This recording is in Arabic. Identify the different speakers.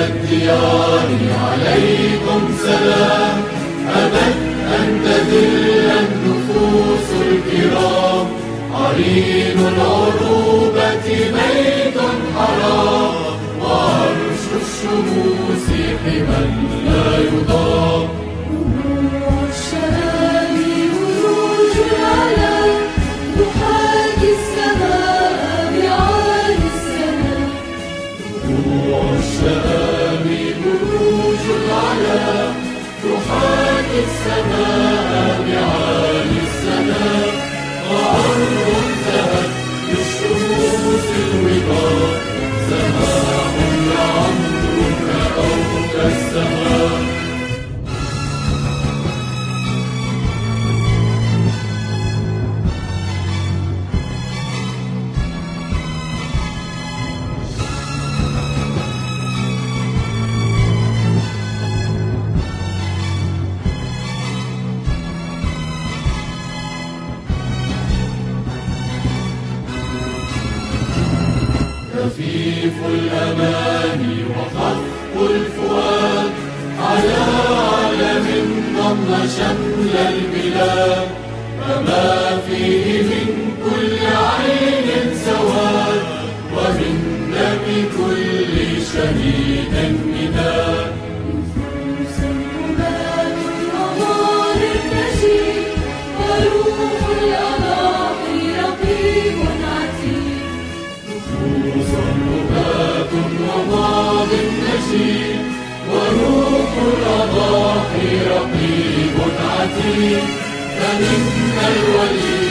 Speaker 1: الديار عليكم سلام. أبت أن تذل النفوس الكرام، عرين العروبة بيت حرام، وعرش الشموس حمى لا يضام.
Speaker 2: دموع الشهام بروج العلا، تحاكي السماء بعالي السماء.
Speaker 1: دموع الشهام بروج العلا، تحاكي السماء بعالي السماء. وأرض انتهت للشموس الوطاء، سماء لعمرك أو كالسماء. خفيف الأمان وخف الفؤاد، على علم ضم شمل البلاد. فما فيه من كل عين سواد، ومن دم كل شهيد نداء.
Speaker 2: نفوس هبات ومال النشيد، وروح الأضاحي رقيب عتيد.
Speaker 1: نفوس ربات وماض نشيد، وروح الأضاحي رقيب عتيد. فمنا الولي